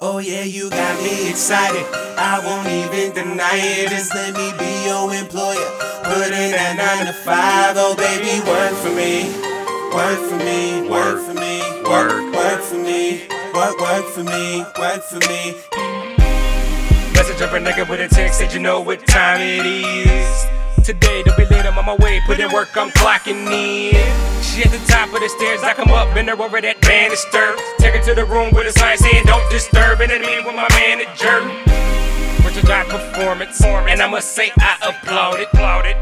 Oh yeah, you got me excited. I won't even deny it. Just let me be your employer. Put in that 9 to 5. Oh baby, work for me. Work for me. Work for me. Work for me. Work for me. Work for me. Message of a nigga with a text, said you know what time it is. Today, don't be late, I'm on my way, put in work, I'm clocking in. She at the top of the stairs, I come up, bend her over that banister. Take her to the room with a sign saying don't disturb, and then meet with my manager. Richard John performance, and I must say I applaud it.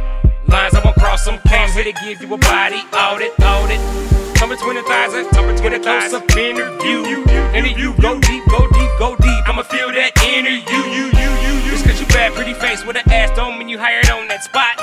Lines I won't cross, some came here to give you a body audit. Come between the thighs and come between the thighs up interview. And if you go deep, I'ma feel that inner you. Just cause you bad, pretty face with an ass don't mean you hired on that spot.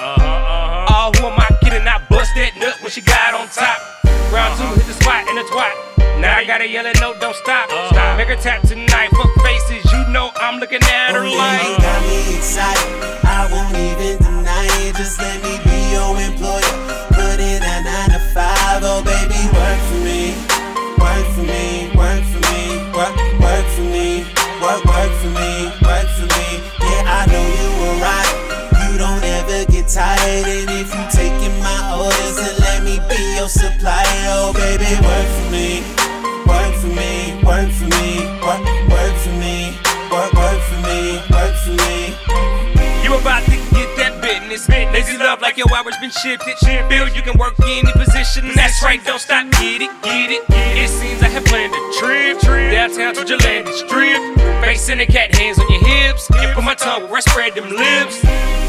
Oh, who am I kidding? I bust that nut when she got on top. Round 2, hit the spot and the twat. Now I gotta yell at no, don't stop. Make her tap tonight, fuck faces, you know I'm looking at her like. You got me excited, I won't even deny it. Just let me be your employer. Put in that 9 to 5, oh baby, work for me. Work for me, work for me, work for me. Work for me, work for me. Yeah, I know you were right. You don't ever get tired. And if you taking my orders, then let me be your supplier. Oh baby, work for me. Work for me, work for me, work for me, work for me, work for me. You about to get that business. Lazy love like your hours been shifted. Feel you can work any position. That's right, don't stop, get it. It seems I have planned a trip downtown to your landing strip. Face in the cat, hands on your hips. You put my tongue where I spread them lips.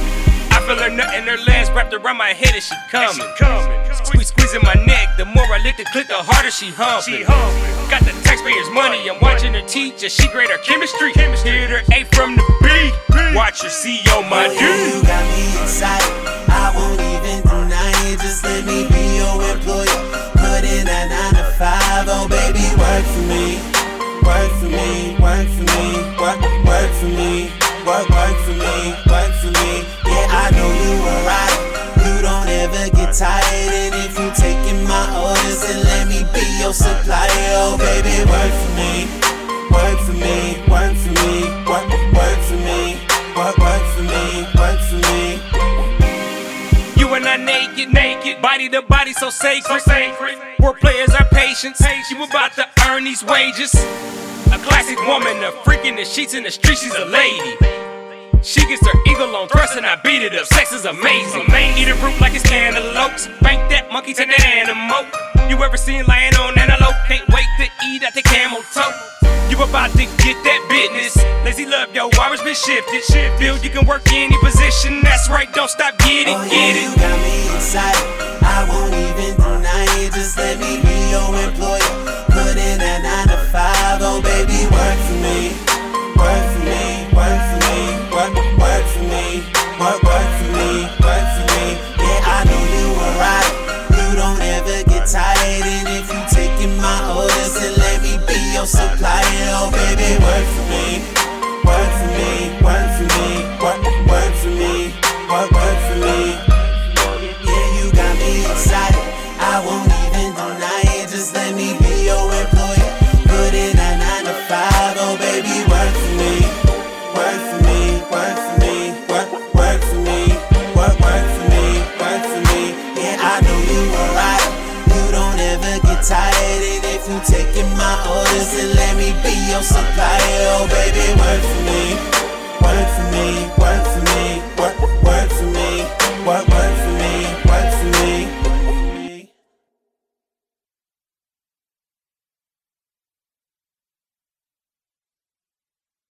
I feel her nut in her legs wrapped around my head and she coming. Squeezing my neck. The more I lick the clit, the harder she humping. Got the taxpayers' money. I'm watching her teach as she grade her chemistry. Hit her A from the B. Watch her see on my dude. You got me excited. I won't even deny it. Just let me be your employer. Put in that 9 to 5. Oh baby, work for me. Work for me. Work for me. Work for me. Work for me. Work for me. Yeah, I know you were right. You don't ever get tired. And if you taking my orders, then let me be your supplier. Oh baby, work for me. Work for me. Work for me. Work for me. Work for me. Work for me. You and I naked, body to body so sacred. Work players are patience. You about to earn these wages. A classic woman, a freak in the sheets in the streets, she's a lady. She gets her eagle on thrust and I beat it up. Sex is amazing. Eat a fruit like it's cantaloupes. Bank that monkey to that animal. You ever seen lying on antelope? Can't wait to eat at the camel toe. You about to get that business. Lazy love, yo, hours been shifted. Feel you can work any position. That's right, don't stop, get it. You got me excited. I won't even deny it. Just let me be your employer. Put in that 9 to 5. Oh baby, work for me. Work for me. Work for me. Work for me. Work for me. Work for me. Yeah, I know you were right. You don't ever get tired. And if you taking my orders, then let me be your supplier. Oh baby, work for me. Work for me. Work for me. Work for me. Work for me. Yeah, you got me excited. I won't even deny it. Just let me be your employer. Put in that 9 to 5. Oh baby, work for me. Work for me. Work for me. Work for me. Work for me. Work for me. Yeah, I know you were right. You don't ever get tired. And if you taking my orders, then let me be your supplier. Oh baby, work for me.